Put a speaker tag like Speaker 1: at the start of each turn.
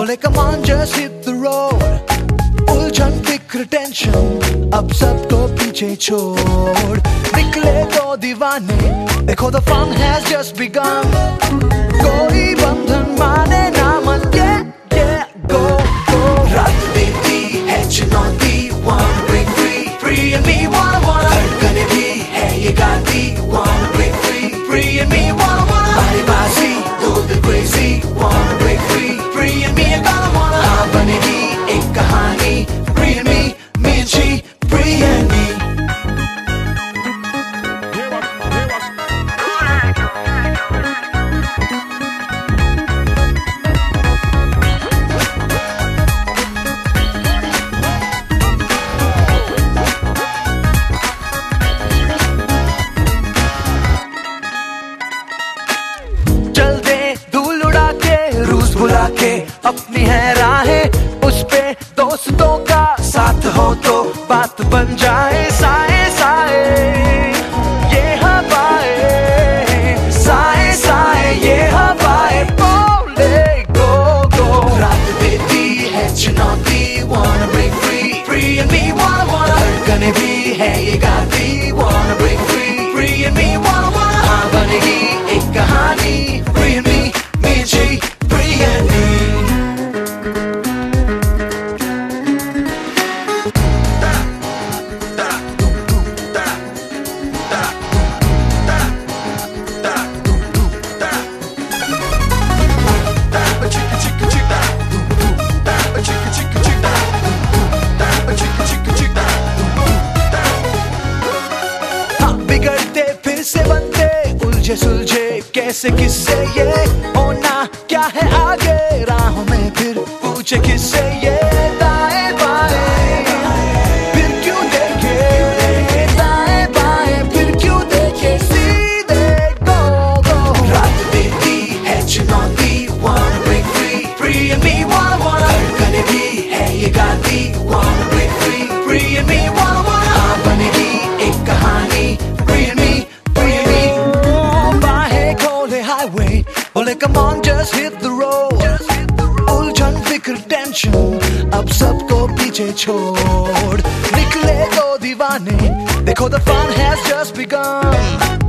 Speaker 1: बोले come on just hit the road, उलझन फिक्र टेंशन अब सबको पीछे छोड़, निकले दो दीवाने, देखो the fun has just begun, कोई बंधन माने ना मन, yeah go go, रात देती है चुनौती, wanna break free, free and me wanna धड़कने भी है ये गाती, wanna break free, free and me wanna बारी बाजी do the crazy, wanna break free, free and me wanna हाँ बनेगी एक कहानी, free and me and she, free and me. चल दे धूल उड़ा के, रूस बुला के, अपनी है राहें, उस पे दोस्तों का साथ हो तो बात बन जाए, साए साए ये हवाएं, साए साए ये हवाएं, बोले गो गो, रात देती है चुनौती, wanna break free, free and me wanna धड़कने भी है ये गाती, wanna break free, free and me wanna हाँ बनेगी एक कहानी, free and me and she, free and me. बिगड़ते फिर से बनते, उलझे सुलझे कैसे किससे ये, होना क्या है आगे राहों में, फिर पूछे किससे ये, दाएं बाएं फिर क्यों देखे, दाएं बाएं फिर क्यों देखे, सीधे गो गो, रात देती है चुनौती, wanna break free, free and me wanna धड़कने भी है ये गाती, wanna break free, free and me wanna हाँ बनेगी एक कहानी, बोले come on just hit the road, उलझन फिक्र टेंशन अब सबको पीछे छोड़, निकले दो दीवाने, देखो the fun has just begun.